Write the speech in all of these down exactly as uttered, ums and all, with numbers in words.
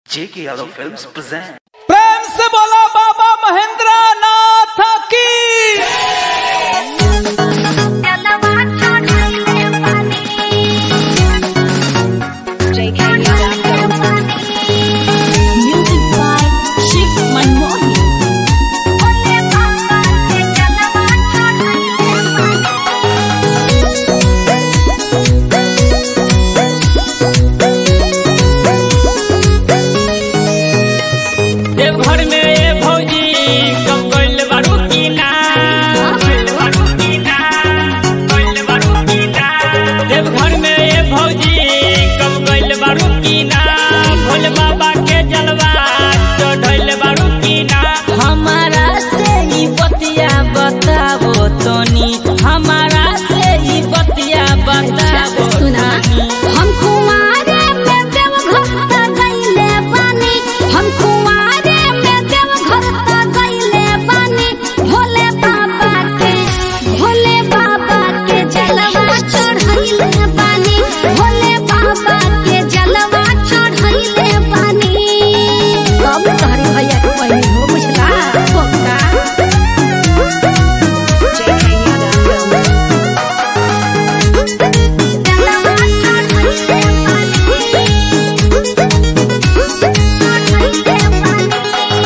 J K Yadav Films present. प्रेम से बोला बाबा महेंद्र नाथ की। J K Yadav Films. Music by Shiv Manmohan. Deoghar में ये भौजी कब गइल बारू की ना, गइल बारू की ना, गइल बारू की ना। देवघर में ये भौजी कब गइल बारू की ना, भोले बाबा के जलवा चढ़ल बारू की ना। हमारा से ही बतिया बताबो तोनी, हमारा से ही बतिया बताबो तोनी। हम कुमारे में देवघर त गइले बानी, हम कुमारे में देवघर त गइले बानी। भोले बाबा के भोले बाबा के जलवा चढ़ाइले बानी, भोले बाबा के जलवा चढ़ाइले बानी। कब तोहरी भैया के पहिली हो बुझला बोका। J K Yadav Films. जलवा चढ़ाइले बानी, चढ़ाइले बानी।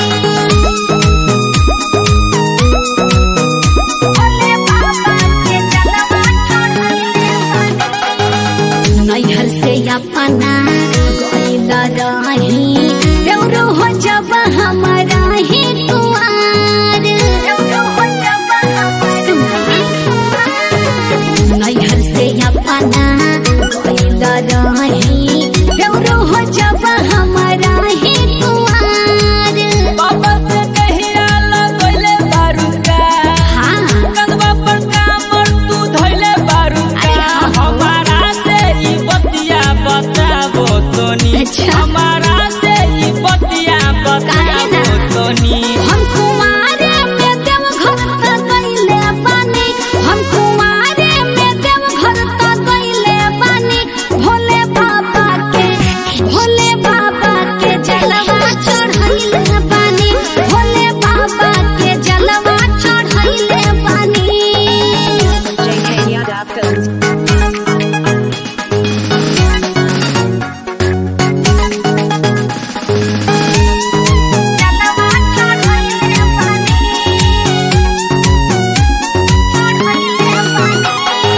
भोले बाबा के जलवा चढ़ाइले बानी। नैहर से अपना गइल रही, देवरो हो जब हमारा ही कुआर। नैहर से अपना गइल रही, देवरो हो जब हमारा ही कुआर। बाबा से कहिया लगइले बारू का, हाँ कंधवा पर कामर तू धइले बारू का। हमारा से ई बतिया बताबो तोनी, अच्छा। हमारा से ई बतिया बताबो तोनी। हम कुमारे में देवघर त गइले बानी, हम कुमारे में देवघर त गइले बानी। भोले बाबा के भोले बाबा के जलवा चढ़ाइले बानी, भोले बाबा के जलवा चढ़ाइले बानी। J K Yadav Films. जलवा चढ़ाइले बानी, चढ़ाइले बानी।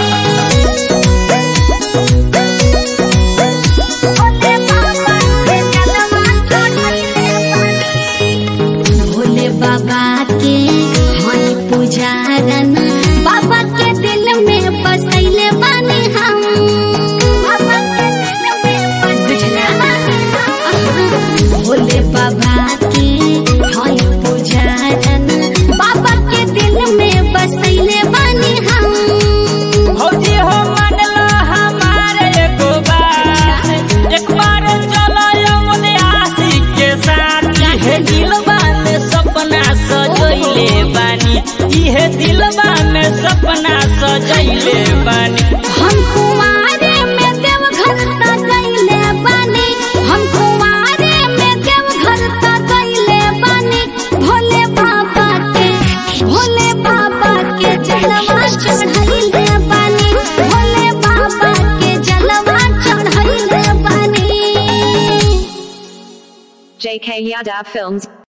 भोले बाबा के जलवा चढ़ाइले बानी। भोले बाबा के हई पुजारन, बाबा के दिल में बसैले बानी हम। बाबा के दिल में बसैले बानी हम। भोले बाबा के हई पुजारन, बाबा के दिल में बसैले बानी हम। भौजी हो मानला हमारे एगो बात, एक बार चलो यमुने आशी के साथ। इहे दिलवा में सपना सजैले बानी, इहे दिलवा में सपना सजैले बानी। हम कुमारे में देवघर त गइले बानी, हम कुमारे में देवघर त गइले बानी। भोले बाबा के भोले बाबा के जलवा चढ़ाइले बानी, भोले बाबा के जलवा चढ़ाइले बानी। J K Yadav Films.